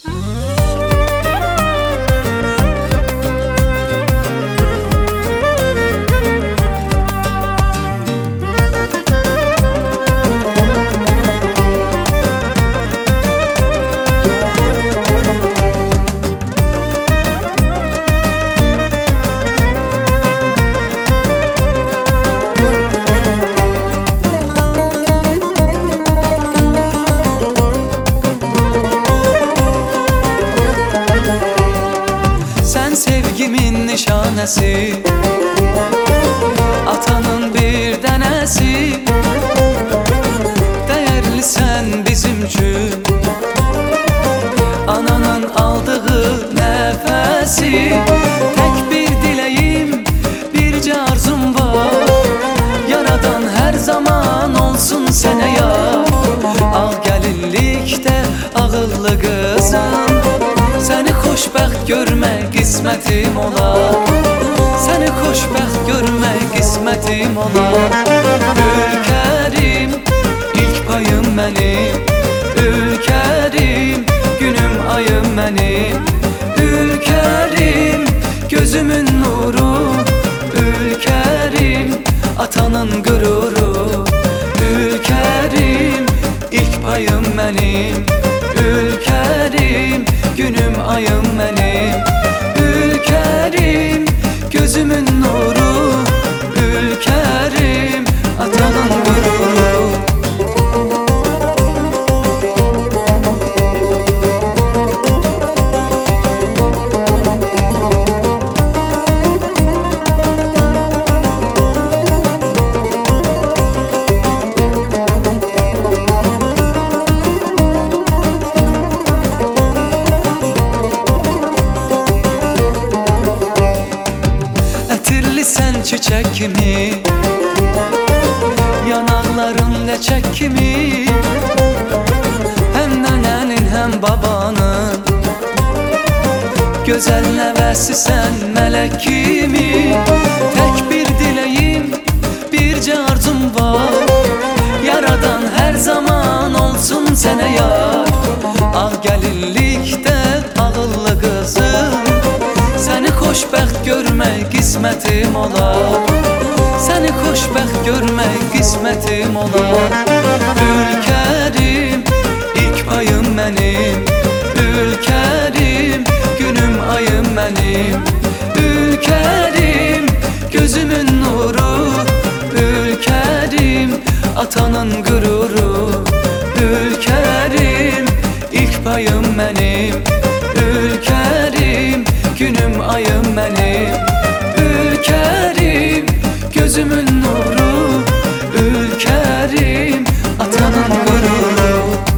Sevgimin nişanesi, atanın bir dənəsi. Değerli sen bizim üçün, ananın aldığı nefesi. Tek bir dileğim, birce arzum var, yaradan her zaman olsun sene yar. Ağ gelinlikte ağıllı kızım, seni xoşbəxt görmək qismətim olar. Səni xoşbəxt görmək qismətim olar. Ülkerim, ilk payım mənim. Ülkerim, günüm ayım mənim. Ülkerim, gözümün nuru. Ülkerim, atanın qüruru. Ülkerim, ilk payım mənim. Ülkerim, günüm ayım mənim. Ülkerim, gözümün nuru. Ülkerim, atanın qüruru. Sen çiçek kimi, yanakların leçek kimi. Hem nenenin hem babanın güzel nevesi sen melek kimi. Tek bir dileğim, birce arzum var, yaradan her zaman olsun sene yar. Ağ gelinlikte ağıllı kızım, seni xoşbəxt görmək qismətim olar. Səni xoşbəxt görmək qismətim olar. Ülkerim, ilk payım mənim. Ülkerim, günüm ayım mənim. Ülkerim, gözümün nuru. Ülkerim, atanın qüruru. Ülkerim, ilk payım mənim. Ülkerim, günüm ayım mənim. Ülkerim, gözümün nuru. Ülkerim, atanın qüruru.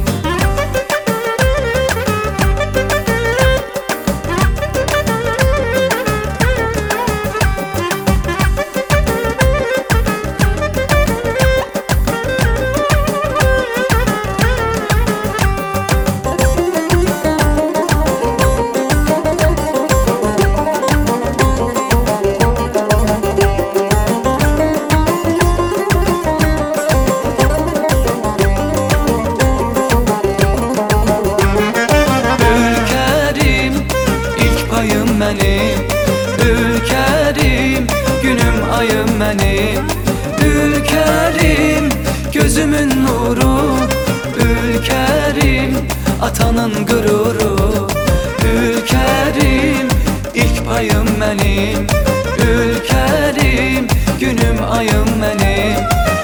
Mənim. Ülkerim, günüm ayım mənim. Ülkerim, gözümün nuru. Ülkerim, atanın qüruru. Ülkerim, ilk payım mənim. Ülkerim, günüm ayım mənim.